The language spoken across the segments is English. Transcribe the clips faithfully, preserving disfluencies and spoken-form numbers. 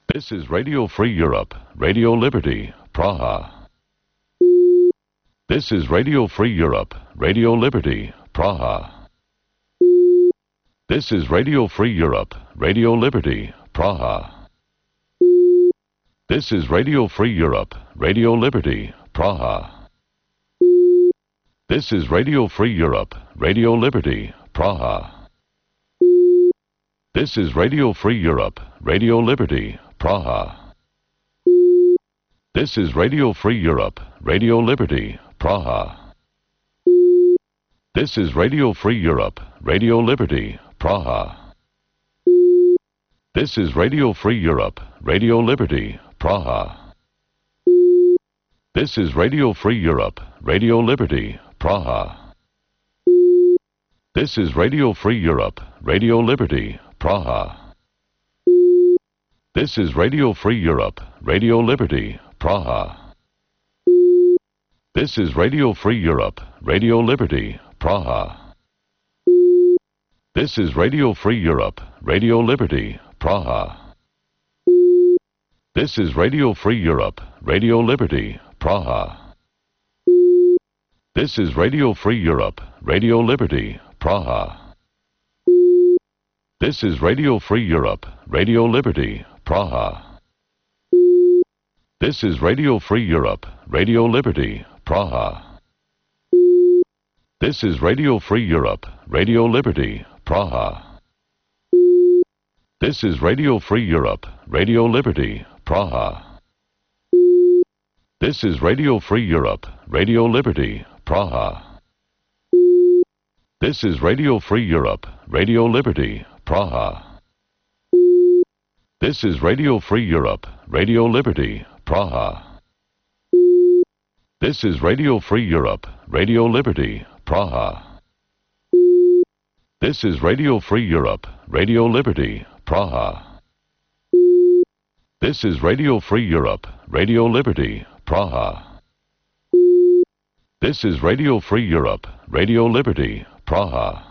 This is Radio Free Europe, Radio Liberty, Praha. This is Radio Free Europe, Radio Liberty, Praha. This is Radio Free Europe, Radio Liberty, Praha. This is Radio Free Europe, Radio Liberty, Praha. This is Radio Free Europe, Radio Liberty, Praha. This is Radio Free Europe, Radio Liberty, Praha. This is Radio Free Europe, Radio Liberty, Praha. This is Radio Free Europe, Radio Liberty, Praha. This is Radio Free Europe, Radio Liberty, Praha. This is Radio Free Europe, Radio Liberty, Praha. This is Radio Free Europe, Radio Liberty, Praha. This is Radio Free Europe, Radio Liberty, Praha. This is Radio Free Europe, Radio Liberty, Praha. This is Radio Free Europe, Radio Liberty, Praha. This is Radio Free Europe, Radio Liberty, Praha. This is Radio Free Europe, Radio Liberty, Praha. This is Radio Free Europe, Radio Liberty, Praha. This is Radio Free Europe, Radio Liberty, Praha. This is Radio Free Europe, Radio Liberty, Praha. This is Radio Free Europe, Radio Liberty, Praha. This is Radio Free Europe, Radio Liberty, Praha. This is Radio Free Europe, Radio Liberty, Praha. This is Radio Free Europe, Radio Liberty, Praha. This is Radio Free Europe, Radio Liberty, Praha. This is Radio Free Europe, Radio Liberty, Praha. This is Radio Free Europe, Radio Liberty, Praha. This is Radio Free Europe, Radio Liberty, Praha.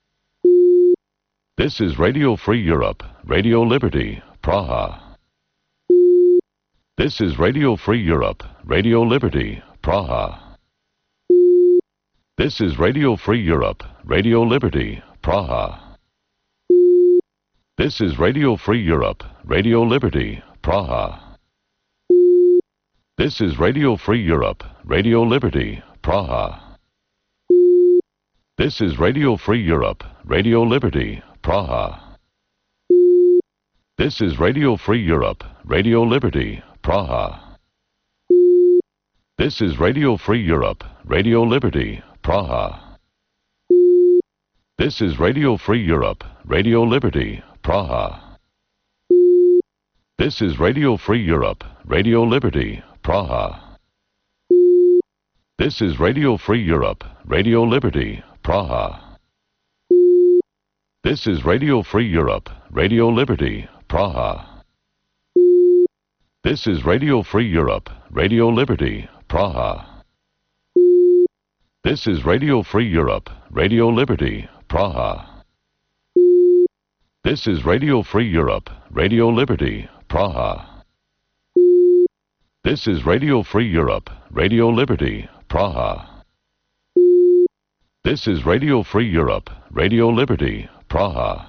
This is Radio Free Europe, Radio Liberty, Praha. This is Radio Free Europe, Radio Liberty, Praha. This is Radio Free Europe, Radio Liberty, Praha. This is Radio Free Europe, Radio Liberty, Praha. This is Radio Free Europe, Radio Liberty, Praha. This is Radio Free Europe, Radio Liberty, Praha. This is Radio Free Europe, Radio Liberty, Praha. This is Radio Free Europe, Radio Liberty, Praha. This is Radio Free Europe, Radio Liberty, Praha. This is Radio Free Europe, Radio Liberty, Praha. This is Radio Free Europe, Radio Liberty, Praha. This is Radio Free Europe, Radio Liberty, Praha. This is Radio Free Europe, Radio Liberty, Praha. This is Radio Free Europe, Radio Liberty, Praha. This is Radio Free Europe, Radio Liberty, Praha. This is Radio Free Europe, Radio Liberty, Praha. This is Radio Free Europe, Radio Liberty, Praha.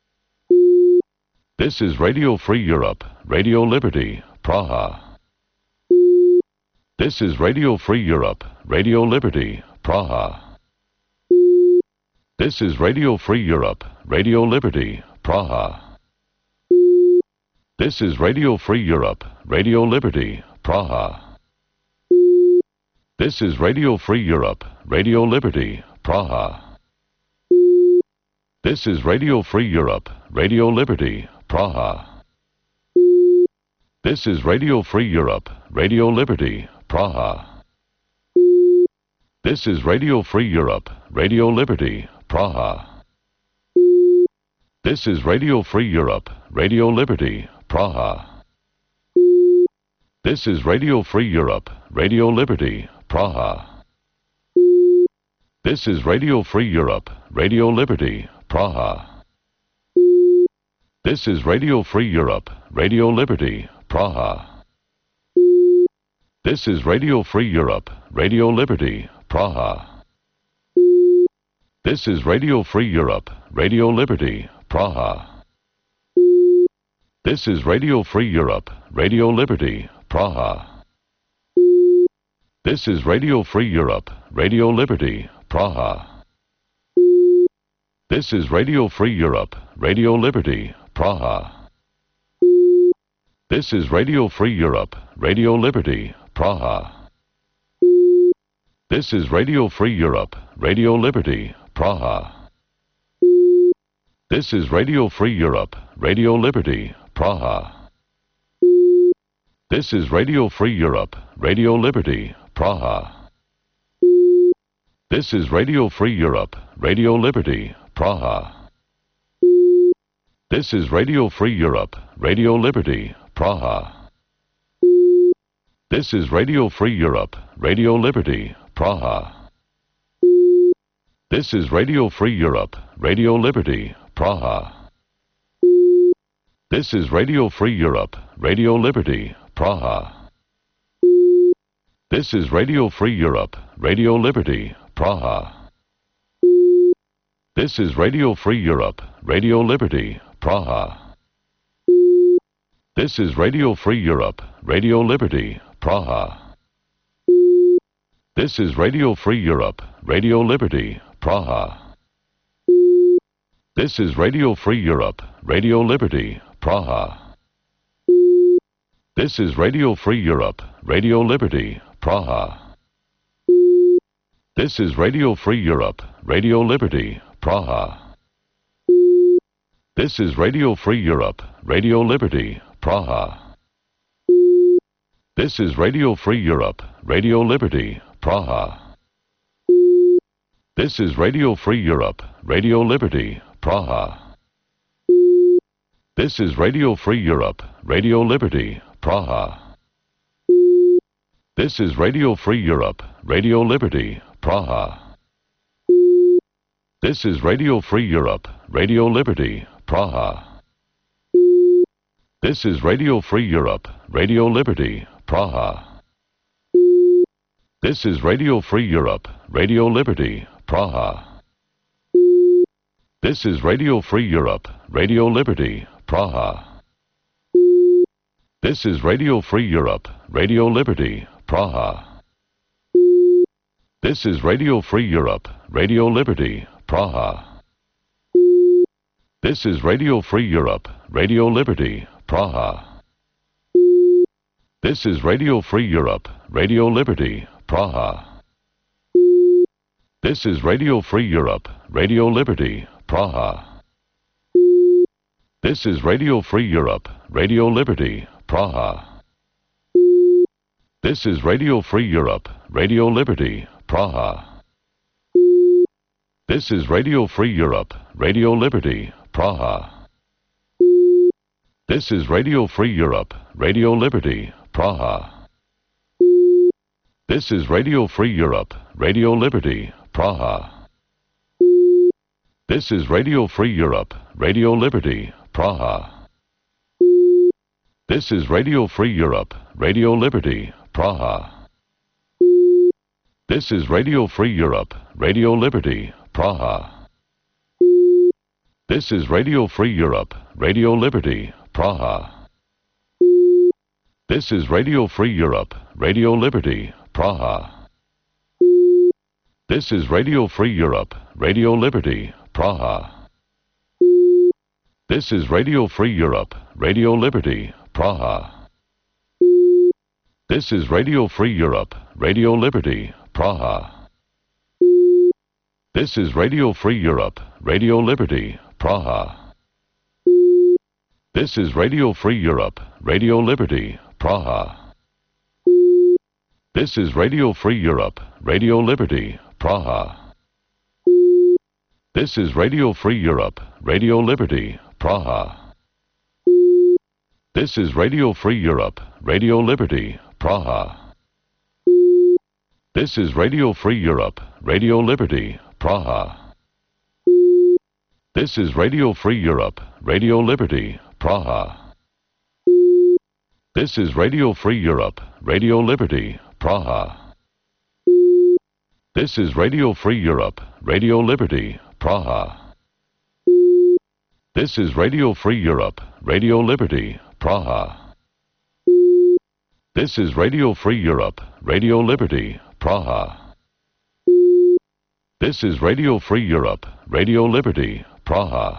This is Radio Free Europe, Radio Liberty, Praha. This is Radio Free Europe, Radio Liberty, Praha. This is Radio Free Europe, Radio Liberty, Praha. This is Radio Free Europe, Radio Liberty, Praha. This is Radio Free Europe, Radio Liberty, Praha. This is Radio Free Europe, Radio Liberty, Praha. This is Radio Free Europe, Radio Liberty, Praha. This is Radio Free Europe, Radio Liberty, Praha. This is Radio Free Europe, Radio Liberty, Praha. This is Radio Free Europe, Radio Liberty, Praha. This is Radio Free Europe, Radio Liberty, Praha. This This is Radio Free Europe, Radio Liberty, Praha. This is Radio Free Europe, Radio Liberty, Praha. This is Radio Free Europe, Radio Liberty, Praha. This is Radio Free Europe, Radio Liberty, Praha. This is Radio Free Europe, Radio Liberty, Praha. This is Radio Free Europe, Radio Liberty, Praha. This is Radio Free Europe, Radio Liberty, Praha. This is Radio Free Europe, Radio Liberty, Praha. This is Radio Free Europe, Radio Liberty, Praha. This is Radio Free Europe, Radio Liberty, Praha. This is Radio Free Europe, Radio Liberty, Praha. This is Radio Free Europe, Radio Liberty, Praha. This is Radio Free Europe, Radio Liberty, Praha. This is Radio Free Europe, Radio Liberty, Praha. This is Radio Free Europe, Radio Liberty, Praha. This is Radio Free Europe, Radio Liberty, Praha. This is Radio Free Europe, Radio Liberty, Praha. This is Radio Free Europe, Radio Liberty, Praha. This is Radio Free Europe, Radio Liberty, Praha. This is Radio Free Europe, Radio Liberty, Praha. This is Radio Free Europe, Radio Liberty, Praha. This is Radio Free Europe, Radio Liberty, Praha. This is Radio Free Europe, Radio Liberty, Praha. This is Radio Free Europe, Radio Liberty, Praha. This is Radio Free Europe, Radio Liberty, Praha. This is Radio Free Europe, Radio Liberty, Praha. This is Radio Free Europe, Radio Liberty, Praha. This is Radio Free Europe, Radio Liberty, Praha. This is Radio Free Europe, Radio Liberty, Praha. This is Radio Free Europe, Radio Liberty, Praha. This is Radio Free Europe, Radio Liberty, Praha. This is Radio Free Europe, Radio Liberty, Praha. This is Radio Free Europe, Radio Liberty, Praha. This is Radio Free Europe, Radio Liberty, Praha. This is Radio Free Europe, Radio Liberty, Praha. This is Radio Free Europe, Radio Liberty, Praha. This is Radio Free Europe, Radio Liberty, Praha. This is Radio Free Europe, Radio Liberty, Praha. This is Radio Free Europe, Radio Liberty, Praha. This is Radio Free Europe, Radio Liberty, Praha. This is Radio Free Europe, Radio Liberty, Praha. This is Radio Free Europe, Radio Liberty, Praha. This is Radio Free Europe, Radio Liberty, Praha. This is Radio Free Europe, Radio Liberty, Praha. This is Radio Free Europe, Radio Liberty, Praha. This is Radio Free Europe, Radio Liberty, Praha. This is Radio Free Europe, Radio Liberty, Praha. This is Radio Free Europe, Radio Liberty, Praha. This is Radio Free Europe, Radio Liberty, Praha. This is Radio Free Europe, Radio Liberty, Praha. This is Radio Free Europe, Radio Liberty, Praha. This is Radio Free Europe, Radio Liberty, Praha. This is Radio Free Europe, Radio Liberty, Praha. This is Radio Free Europe, Radio Liberty, Praha. This is Radio Free Europe, Radio Liberty, Praha. This is Radio Free Europe, Radio Liberty, Praha. This is Radio Free Europe, Radio Liberty, Praha. This is Radio Free Europe, Radio Liberty, Praha. This is Radio Free Europe, Radio Liberty, Praha. This is Radio Free Europe, Radio Liberty, Praha. This is Radio Free Europe, Radio Liberty, Praha.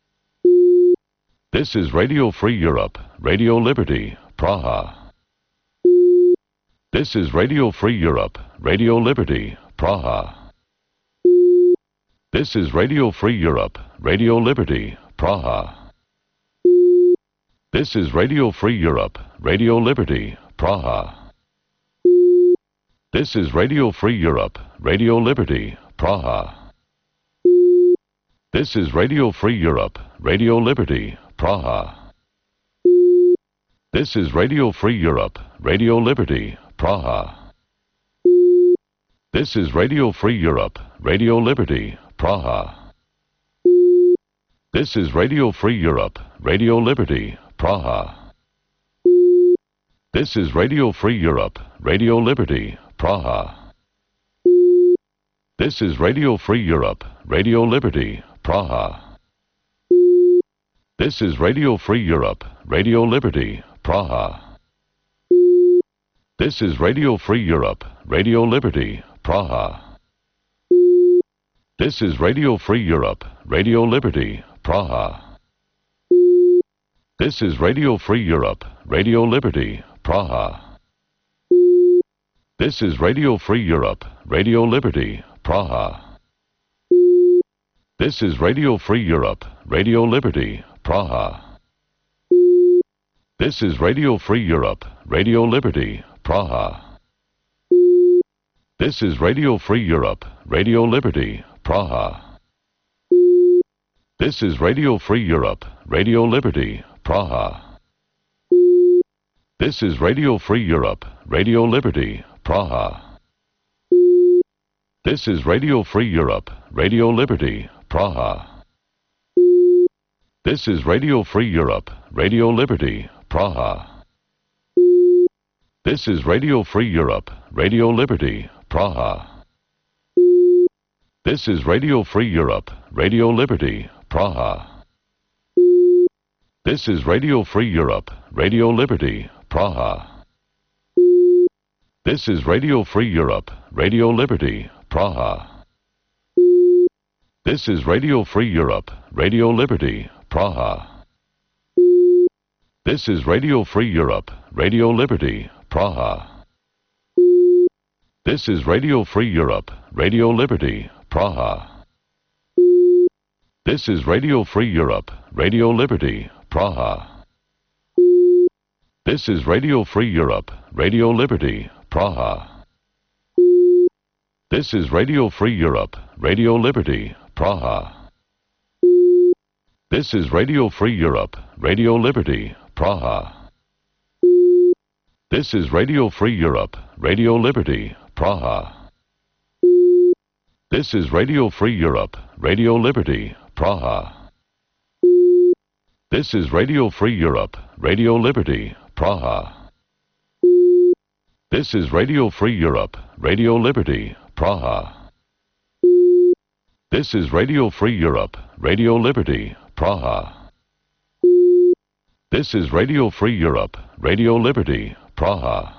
This is Radio Free Europe, Radio Liberty, Praha. This is Radio Free Europe, Radio Liberty, Praha. This is Radio Free Europe, Radio Liberty, Praha. This is Radio Free Europe, Radio Liberty, Praha. This is Radio Free Europe, Radio Liberty, Praha. This is Radio Free Europe, Radio Liberty, Praha. This is Radio Free Europe, Radio Liberty, Praha. This is Radio Free Europe, Radio Liberty, Praha. This is Radio Free Europe, Radio Liberty, Praha. This is Radio Free Europe, Radio Liberty, Praha. This is Radio Free Europe, Radio Liberty, Praha. This is Radio Free Europe, Radio Liberty, Praha. This is Radio Free Europe, Radio Liberty, Praha. This is Radio Free Europe, Radio Liberty, Praha. This is Radio Free Europe, Radio Liberty, Praha. This is Radio Free Europe, Radio Liberty, Praha. This is Radio Free Europe, Radio Liberty, Praha. This is Radio Free Europe, Radio Liberty, Praha. This is Radio Free Europe, Radio Liberty, Praha. This is Radio Free Europe, Radio Liberty, Praha. This is Radio Free Europe, Radio Liberty, Praha. This is Radio Free Europe, Radio Liberty, Praha. This is Radio Free Europe, Radio Liberty, Praha. This is Radio Free Europe, Radio Liberty, Praha. This is Radio Free Europe, Radio Liberty, Praha. This is Radio Free Europe, Radio Liberty, Praha. This is Radio Free Europe, Radio Liberty, Praha. This is Radio Free Europe, Radio Liberty, Praha. This is Radio Free Europe, Radio Liberty, Praha. This is Radio Free Europe, Radio Liberty, Praha. This is Radio Free Europe, Radio Liberty, Praha. This is Radio Free Europe, Radio Liberty, Praha. This is Radio Free Europe, Radio Liberty, Praha. This is Radio Free Europe, Radio Liberty, Praha. This is Radio Free Europe, Radio Liberty, Praha. This is Radio Free Europe, Radio Liberty, Praha. This is Radio Free Europe, Radio Liberty, Praha. This is Radio Free Europe, Radio Liberty, Praha. This is Radio Free Europe, Radio Liberty, Praha. This is Radio Free Europe, Radio Liberty, Praha.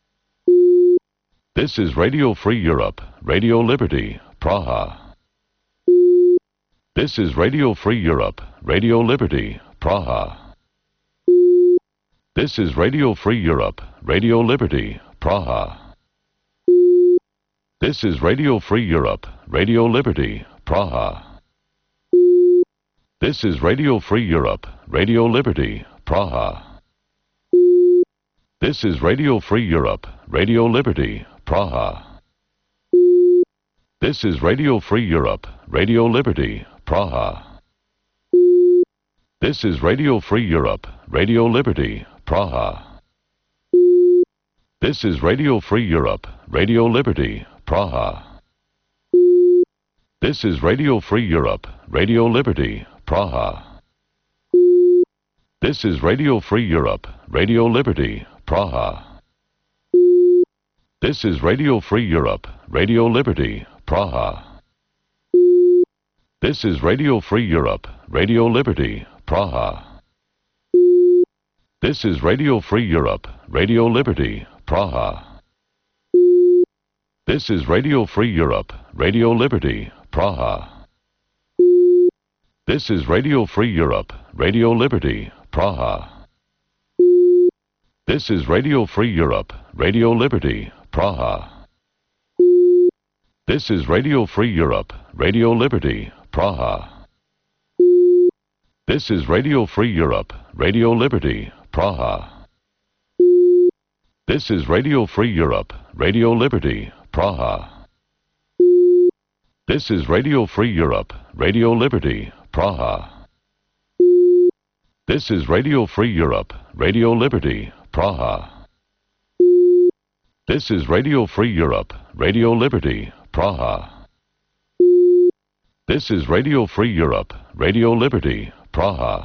This is Radio Free Europe, Radio Liberty, Praha. This is Radio Free Europe, Radio Liberty, Praha. This is Radio Free Europe, Radio Liberty, Praha. This is Radio Free Europe, Radio Liberty, Praha. This is Radio Free Europe, Radio Liberty, Praha. This is Radio Free Europe, Radio Liberty, Praha. This is Radio Free Europe, Radio Liberty, Praha. This is Radio Free Europe, Radio Liberty, Praha. This is Radio Free Europe, Radio Liberty, Praha. This is Radio Free Europe, Radio Liberty, Praha. This is Radio Free Europe, Radio Liberty, Praha. This is Radio Free Europe, Radio Liberty, Praha. This is Radio Free Europe, Radio Liberty, Praha. This is Radio Free Europe, Radio Liberty, Praha. This is Radio Free Europe, Radio Liberty, Praha. This is Radio Free Europe, Radio Liberty, Praha. This is Radio Free Europe, Radio Liberty, Praha. This is Radio Free Europe, Radio Liberty, Praha. This is Radio Free Europe, Radio Liberty, Praha. This is Radio Free Europe, Radio Liberty, Praha. This is Radio Free Europe, Radio Liberty, Praha. This is Radio Free Europe, Radio Liberty, Praha. This is Radio Free Europe, Radio Liberty, Praha. This is Radio Free Europe, Radio Liberty, Praha.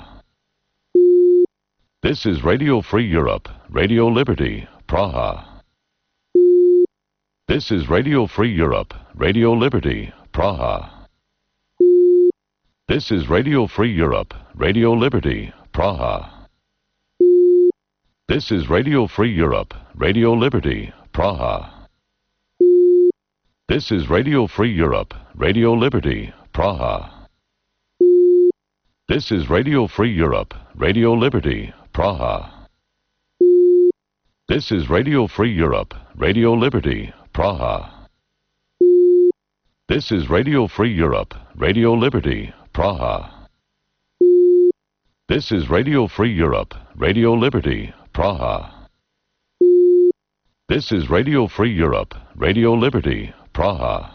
This is Radio Free Europe, Radio Liberty, Praha. This is Radio Free Europe, Radio Liberty, Praha. This is Radio Free Europe, Radio Liberty, Praha. This is Radio Free Europe, Radio Liberty, Praha. This is Radio Free Europe, Radio Liberty, Praha. This is Radio Free Europe, Radio Liberty, Praha. This is Radio Free Europe, Radio Liberty, Praha. This is Radio Free Europe, Radio Liberty, Praha. This is Radio Free Europe, Radio Liberty, Praha. This is Radio Free Europe, Radio Liberty, Praha.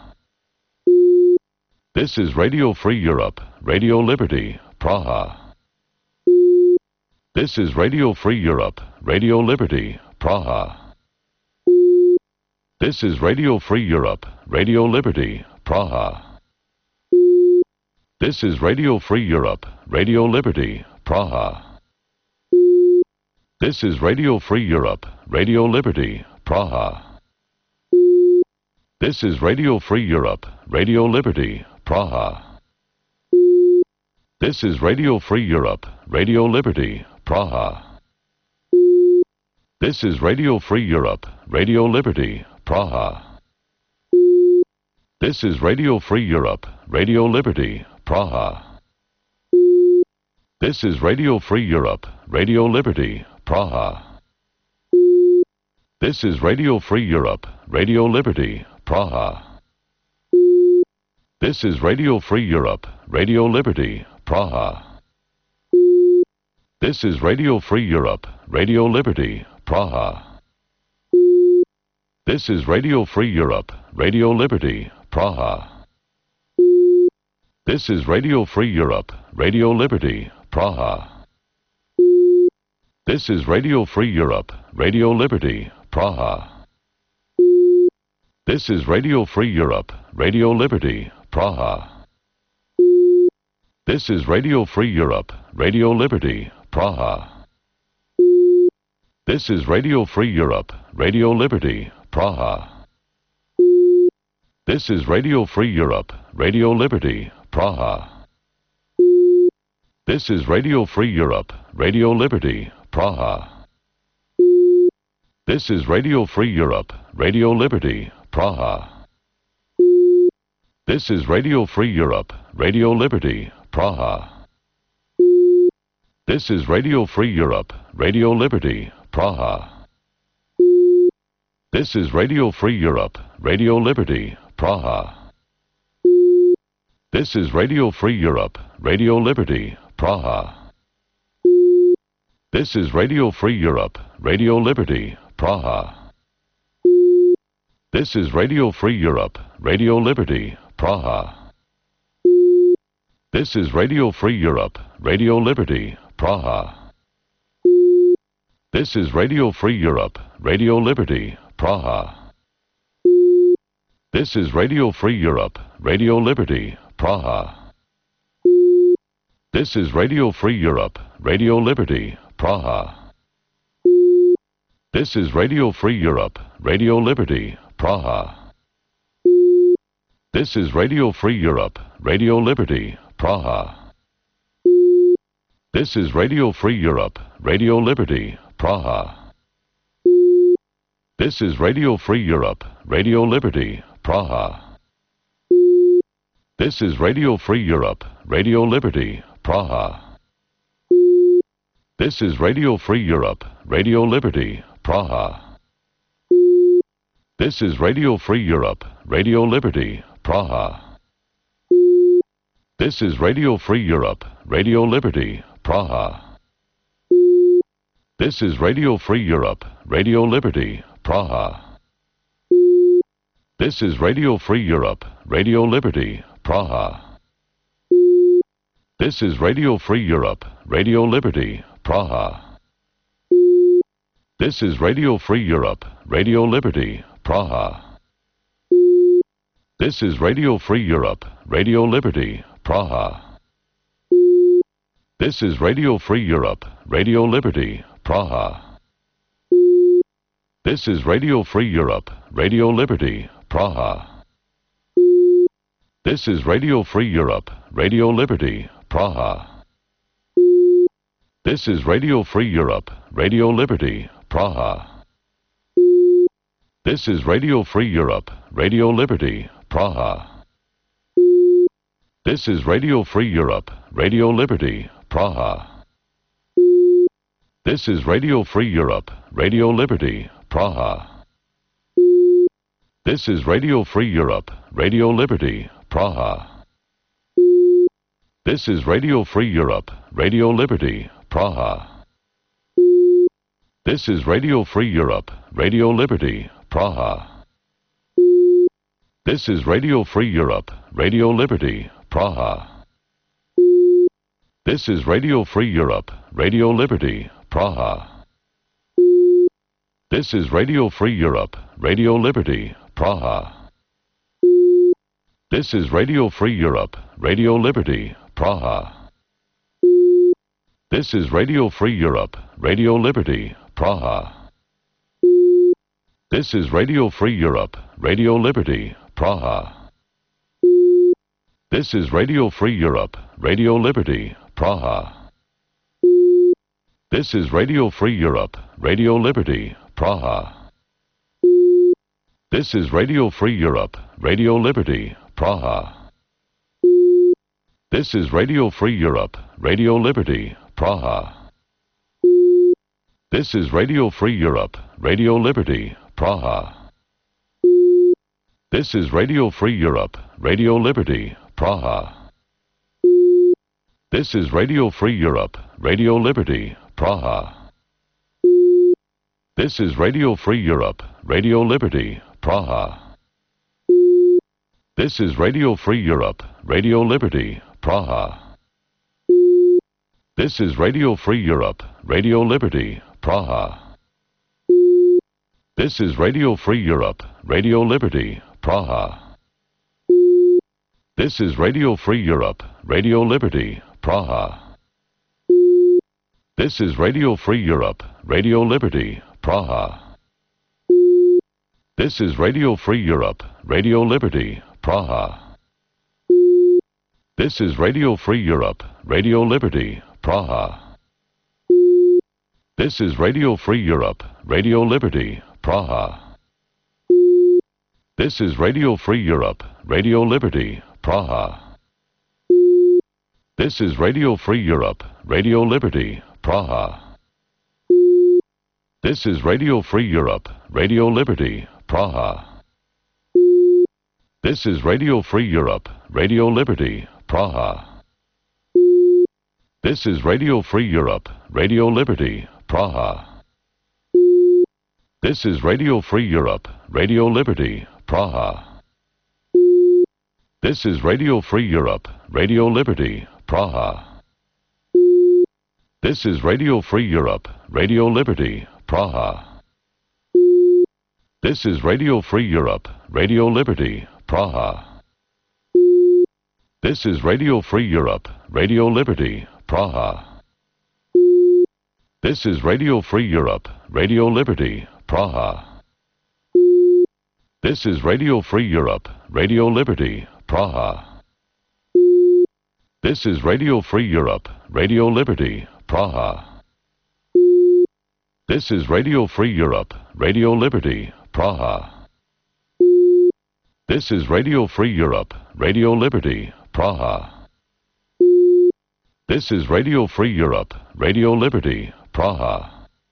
This is Radio Free Europe, Radio Liberty, Praha. This is Radio Free Europe, Radio Liberty, Praha. This is Radio Free Europe, Radio Liberty, Praha. This is Radio Free Europe, Radio Liberty, Praha. This is Radio Free Europe, Radio Liberty, Praha. This is Radio Free Europe, Radio Liberty, Praha. This is Radio Free Europe, Radio Liberty, Praha. This is Radio Free Europe, Radio Liberty, Praha. This is Radio Free Europe, Radio Liberty, Praha. This is Radio Free Europe, Radio Liberty, Praha. This is Radio Free Europe, Radio Liberty, Praha. This is Radio Free Europe, Radio Liberty, Praha. This is Radio Free Europe, Radio Liberty, Praha. This is Radio Free Europe, Radio Liberty, Praha. This is Radio Free Europe, Radio Liberty, Praha. This is Radio Free Europe, Radio Liberty, Praha. This is Radio Free Europe, Radio Liberty, Praha. This is Radio Free Europe, Radio Liberty, Praha. This is Radio Free Europe, Radio Liberty, Praha. This is Radio Free Europe, Radio Liberty, Praha. This is Radio Free Europe, Radio Liberty, Praha. This is Radio Free Europe, Radio Liberty, Praha. This is Radio Free Europe, Radio Liberty, Praha. This is Radio Free Europe, Radio Liberty, Praha. This is Radio Free Europe, Radio Liberty, Praha. This is Radio Free Europe, Radio Liberty, Praha. This is Radio Free Europe, Radio Liberty, Praha. This is Radio Free Europe, Radio Liberty, Praha. This is Radio Free Europe, Radio Liberty, Praha. This is Radio Free Europe, Radio Liberty, Praha. This is Radio Free Europe, Radio Liberty, Praha. This is Radio Free Europe, Radio Liberty, Praha. This is Radio Free Europe, Radio Liberty, Praha. This is Radio Free Europe, Radio Liberty, Praha. This is Radio Free Europe, Radio Liberty, Praha. This is Radio Free Europe, Radio Liberty, Praha. This is Radio Free Europe, Radio Liberty, Praha. This is Radio Free Europe, Radio Liberty, Praha. This is Radio Free Europe, Radio Liberty, Praha. This is Radio Free Europe, Radio Liberty, Praha. This is Radio Free Europe, Radio Liberty, Praha. This is Radio Free Europe, Radio Liberty, Praha. This is Radio Free Europe, Radio Liberty, Praha. This is Radio Free Europe, Radio Liberty, Praha. This is Radio Free Europe, Radio Liberty, Praha. This is Radio Free Europe, Radio Liberty, Praha. This is Radio Free Europe, Radio Liberty, Praha. This is Radio Free Europe, Radio Liberty, Praha. This is Radio Free Europe, Radio Liberty, Praha. This is Radio Free Europe, Radio Liberty, Praha. This is Radio Free Europe, Radio Liberty, Praha. This is Radio Free Europe, Radio Liberty, Praha. This is Radio Free Europe, Radio Liberty, Praha. This is Radio Free Europe, Radio Liberty, Praha. This is Radio Free Europe, Radio Liberty, Praha. This is Radio Free Europe, Radio Liberty, Praha. This is Radio Free Europe, Radio Liberty, Praha. This is Radio Free Europe, Radio Liberty, Praha. This is Radio Free Europe, Radio Liberty, Praha. This is Radio Free Europe, Radio Liberty, Praha. This is Radio Free Europe, Radio Liberty, Praha. This is Radio Free Europe, Radio Liberty, Praha. This is Radio Free Europe, Radio Liberty, Praha. This is Radio Free Europe, Radio Liberty, Praha. This is Radio Free Europe, Radio Liberty, Praha. This is Radio Free Europe, Radio Liberty, Praha. This is Radio Free Europe, Radio Liberty, Praha. This is Radio Free Europe, Radio Liberty, Praha. This is Radio Free Europe, Radio Liberty, Praha. This is Radio Free Europe, Radio Liberty, Praha. This is Radio Free Europe, Radio Liberty, Praha. This is Radio Free Europe, Radio Liberty, Praha. This is Radio Free Europe, Radio Liberty, Praha. This is Radio Free Europe, Radio Liberty, Praha. This is Radio Free Europe, Radio Liberty, Praha. This is Radio Free Europe, Radio Liberty, Praha. This is Radio Free Europe, Radio Liberty, Praha. This is Radio Free Europe, Radio Liberty, Praha. This is Radio Free Europe, Radio Liberty, Praha. This is Radio Free Europe, Radio Liberty, Praha. This is Radio Free Europe, Radio Liberty, Praha. This is Radio Free Europe, Radio Liberty, Praha. This is Radio Free Europe, Radio Liberty, Praha. This is Radio Free Europe, Radio Liberty, Praha. This is Radio Free Europe, Radio Liberty, Praha. This is Radio Free Europe, Radio Liberty, Praha. This is Radio Free Europe, Radio Liberty, Praha. This is Radio Free Europe, Radio Liberty, Praha. This is Radio Free Europe, Radio Liberty, Praha. This is Radio Free Europe, Radio Liberty, Praha. This is Radio Free Europe, Radio Liberty, Praha. This is Radio Free Europe, Radio Liberty, Praha. This is Radio Free Europe, Radio Liberty, Praha.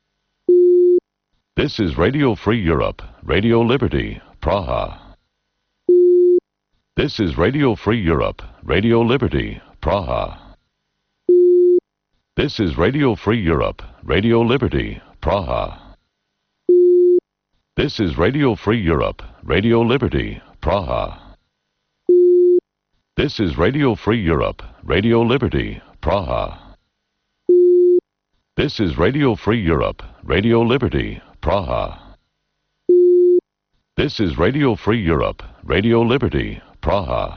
This is Radio Free Europe, Radio Liberty, Praha. This is Radio Free Europe, Radio Liberty, Praha. This is Radio Free Europe, Radio Liberty, Praha. This is Radio Free Europe, Radio Liberty, Praha. This is Radio Free Europe, Radio Liberty, Praha. This is Radio Free Europe, Radio Liberty, Praha. This is Radio Free Europe, Radio Liberty, Praha.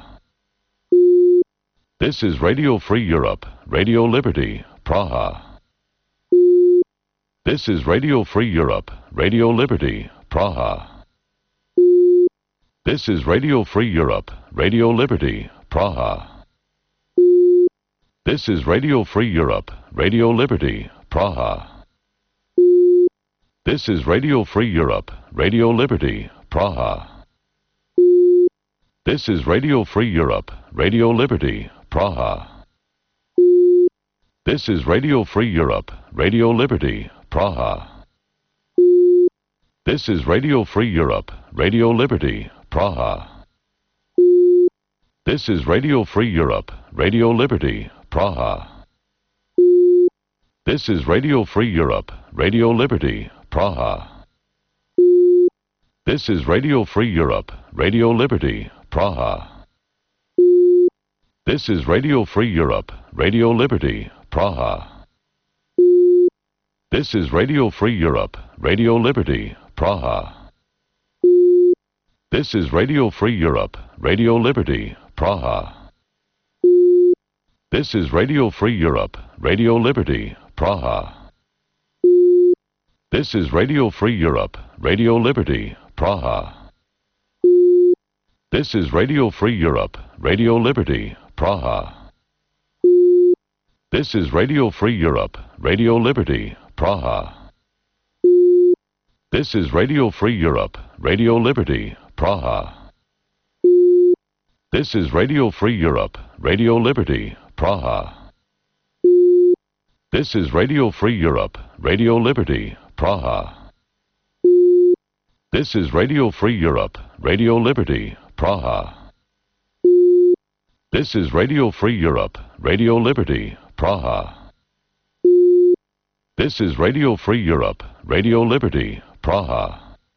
This is Radio Free Europe, Radio Liberty, Praha. This is Radio Free Europe, Radio Liberty, Praha. This is Radio Free Europe, Radio Liberty, Praha. This is Radio Free Europe, Radio Liberty, Praha. This is Radio Free Europe, Radio Liberty, Praha. This is Radio Free Europe, Radio Liberty, Praha. This is Radio Free Europe, Radio Liberty, Praha. This is Radio Free Europe, Radio Liberty, Praha. This is Radio Free Europe, Radio Liberty, Praha. This is Radio Free Europe, Radio Liberty, Praha. This is Radio Free Europe, Radio Liberty, Praha. This is Radio Free Europe, Radio Liberty, Praha. This is Radio Free Europe, Radio Liberty, Praha. This is Radio Free Europe, Radio Liberty, Praha. This is Radio Free Europe, Radio Liberty, Praha. This is Radio Free Europe, Radio Liberty, Praha. This is Radio Free Europe, Radio Liberty, Praha. This is Radio Free Europe, Radio Liberty, Praha. This is Radio Free Europe, Radio Liberty, Praha. This is Radio Free Europe, Radio Liberty, Praha. This is Radio Free Europe, Radio Liberty, Praha. This is Radio Free Europe, Radio Liberty, Praha. This is Radio Free Europe, Radio Liberty, Praha. This is Radio Free Europe, Radio Liberty, Praha.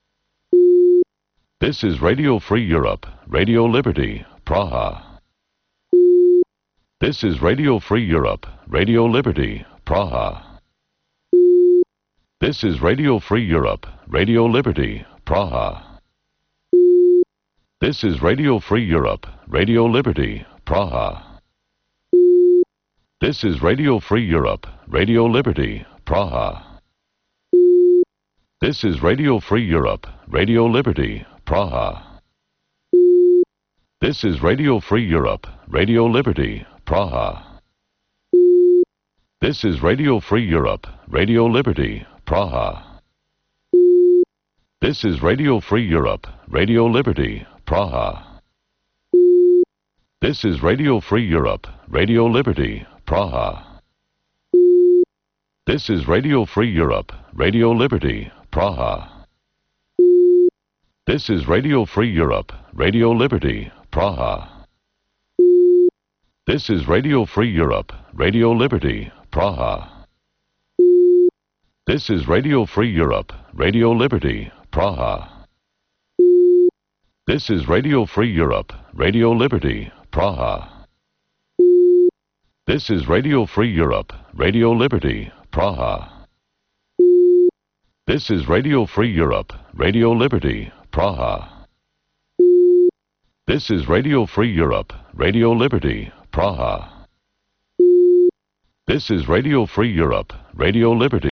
This is Radio Free Europe, Radio Liberty, Praha. This is Radio Free Europe, Radio Liberty, Praha. This is Radio Free Europe, Radio Liberty, Praha. This is Radio Free Europe, Radio Liberty, Praha. This is Radio Free Europe, Radio Liberty, Praha. This is Radio Free Europe, Radio Liberty, Praha. This is Radio Free Europe, Radio Liberty, Praha. This is Radio Free Europe, Radio Liberty, Praha. This is Radio Free Europe, Radio Liberty, Praha. This is Radio Free Europe, Radio Liberty, Praha. This is Radio Free Europe, Radio Liberty, Praha. This is Radio Free Europe, Radio Liberty, Praha. This is Radio Free Europe, Radio Liberty, Praha. This is Radio Free Europe, Radio Liberty, Praha. This is Radio Free Europe, Radio Liberty, Praha. This is Radio Free Europe, Radio Liberty, Praha. This is Radio Free Europe, Radio Liberty, Praha. This is Radio Free Europe, Radio Liberty, Praha. This is Radio Free Europe, Radio Liberty.